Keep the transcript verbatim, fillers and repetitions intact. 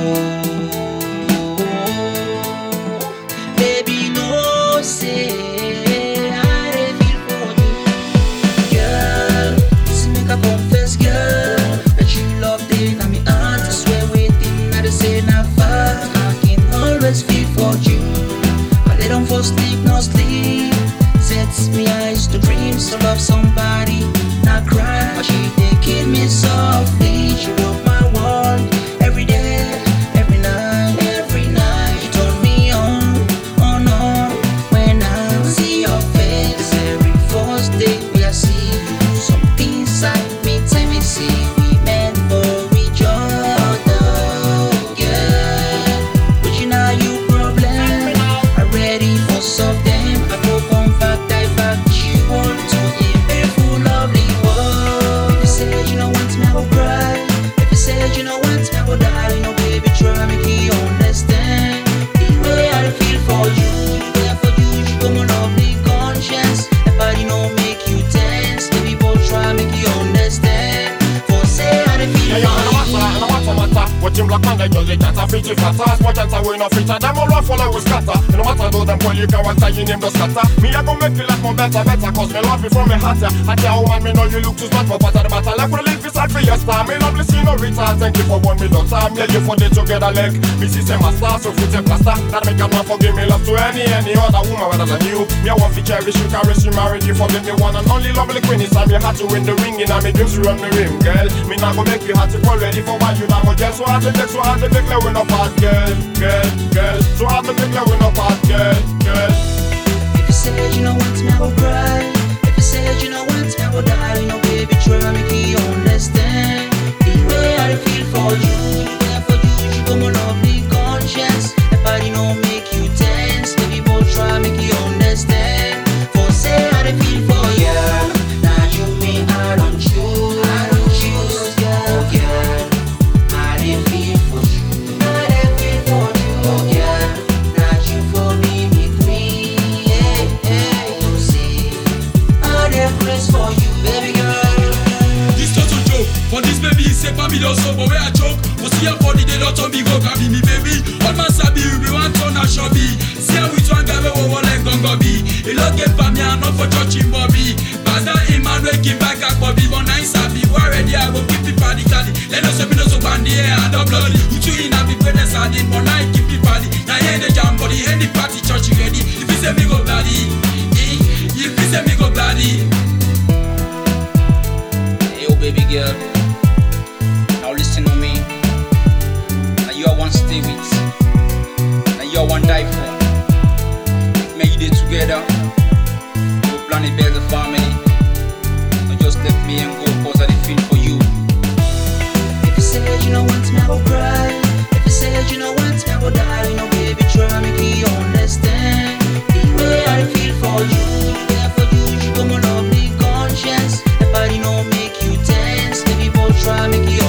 Baby, no say I dey feel for you, girl. See make I confess, girl, that you love the na me heart. I swear waiting, I dey say na fact. I can always feel for you. I lay down for sleep, no sleep. Sets me eyes to dreams to love somebody, not cry. But she dey kill me softly. She broke my world every day, every night, every night. You turn me on, on, on. When I see your face, every first day we I see you. Something inside me tell me see we meant for each other, yeah. But you know you problem, I'm ready for something. I go come back, dive back. You want to live a full lovely world. If you say you don't want me, I will cry. If you say you don't want me, I will die. You know, baby, try make you understand the way I feel for you. There for you, you come on lovely conscience. Everybody know make you dance. Baby, both try make you understand. For say I feel Yeah, for yeah, no matter, no matter, matter. What you black man, they just get a fifty fatter. Small chance I win a feature. Them all follow with scatter. No matter though them pull you character, you name the scatter. Me I gon' make you like more better, better. Cause me love you from me heart, yeah. I tell you, man, me know you look too smart for part of the battle. Like we live beside for your star. Me lovely see no retard. Thank you for one me daughter. Yeah, you for the together leg. Me see say my star, so foot and plaster. That make a man forgive me love to any, any other woman rather than you. Me I want to cherish you, caress you, married you. Forgive me one and only lovely queen. It's time you had to win the ring. In me dreams, you run me ring, girl. Me not gonna make you had to call ready for what you not gonna get. So hard to take, so hard to take, like we no part, girl, girl, girl. So hard to take, like we no part, girl, girl. If you say you don't want me, I will cry. If you say you don't want me, I will die. You know, baby, try make you understand the way I feel for you. There for you, you come on lovely conscience. Everybody know make you dance. Baby, both try make you understand. For say I feel for you. Now you me, I don't choose. I don't choose, girl, girl. I dey feel for you. I dey feel for you, girl. Now you for me, me queen. Yeah, yeah, you see. I dey praise for you, baby girl. This not a joke. For this baby, c'est pas me also, but where I joke. For see your body, they don't me go carry me, baby. All my sabi, we want to na shobi. See how we try to go over like gongo be. A lot get for me, I'm not for touching Bobby. Pastor Emmanuel came back at Bobby, but now sabi. We already I go keep it party cardi. Let us be no so bandy, yeah, and the bloody. Who two in a big penis, I did, but now I keep it party. Now here the jam body, here the party church ready. If you say me go bloody, if you say me go bloody. Hey, oh baby girl, now listen to me. Now you are one stay with. Now you are one die for. Make you day together. We'll plan a better family. Not just let me and go cause I feel for you. If you say you don't want me, I will cry. If you say you don't want me, I will die. You know, baby, try make you understand the way I feel for you. There for you, you come on lovely conscience. Everybody know make you dance. Baby, both try make you